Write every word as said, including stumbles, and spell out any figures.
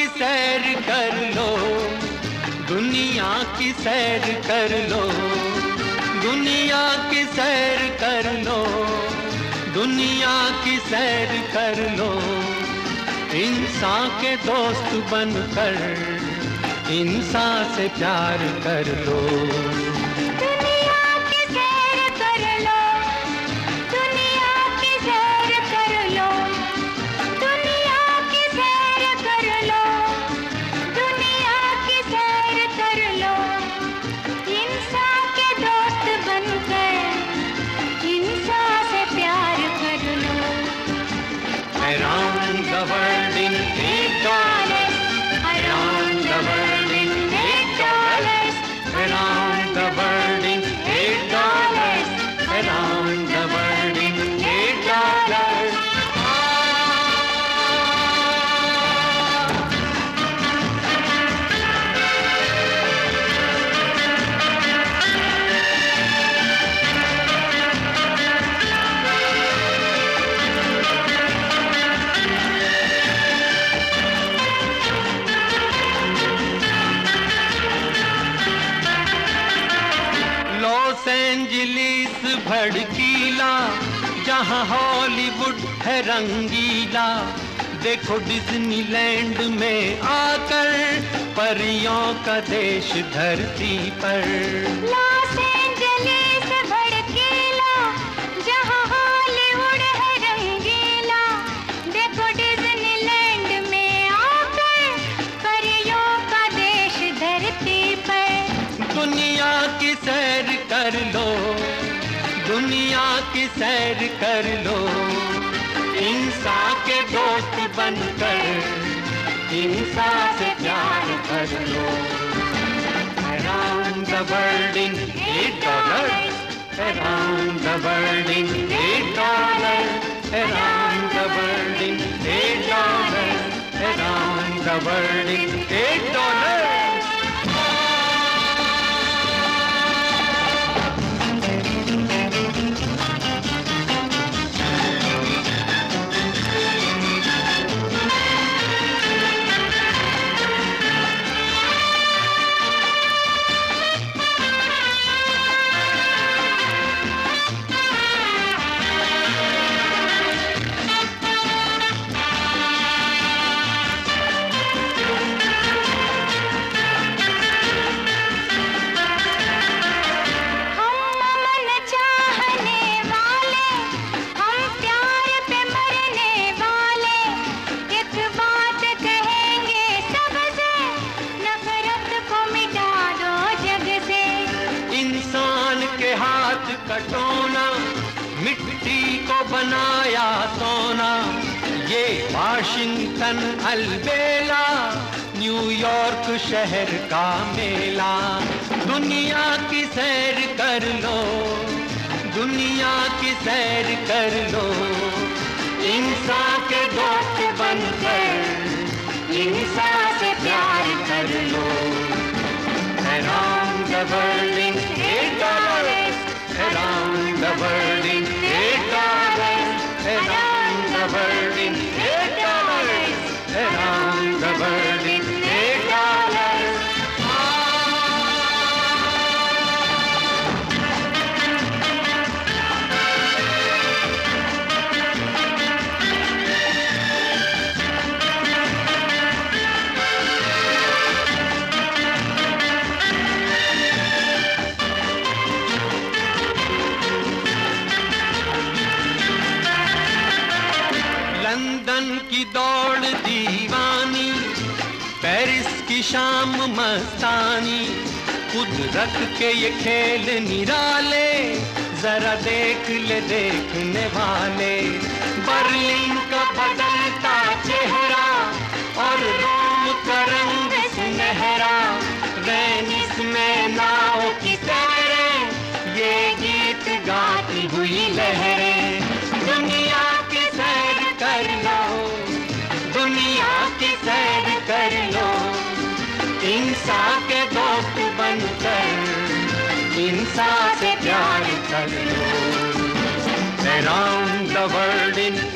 सैर कर लो, दुनिया की सैर कर लो, दुनिया की सैर कर लो, दुनिया की सैर कर लो। इंसान के दोस्त बनकर इंसान से प्यार कर लो। Around the world in eight dollars, around the world in eight dollars, around the world in eight dollars, around the world in eight dollars. Los Angeles भड़कीला, जहां हॉलीवुड है रंगीला। देखो डिज्नीलैंड में आकर परियों का देश धरती पर। लॉस एंजलिस भड़कीला, जहां हॉलीवुड है रंगीला। देखो डिज्नीलैंड में आकर परियों का देश धरती पर। दुनिया की सैर कर लो, दुनिया की सैर कर लो। इंसान के दोस्त बनकर इंसान से प्यार कर लो। Around the world in eight dollars, around the world in eight dollars, around the world in eight dollars, around the world in eight dollars. कटोना मिट्टी को बनाया सोना, ये वाशिंगटन अलबेला न्यूयॉर्क शहर का मेला। दुनिया की सैर कर लो, दुनिया की सैर कर लो। इंसान के दोस्त बनकर इंसान से प्यार कर लो। Around the world in eight dollars, around the world in eight dollars, around the world in eight dollars, around the world in eight dollars. London की दौड़ दीवानी, पेरिस की शाम मस्तानी। कुदरत के ये खेल निराले, जरा देख ले देखने वाले। बर्लिन का बदलता चेहरा और रोम का रंग सुनहरा। वेनिस में नाव की सैरें, ये गीत गाती हुई लहरें। दुनिया की सैर कर लो, दुनिया की सैर कर लो। इंसान के दोस्त बनकर इंसान से प्यार कर लो। Around the world in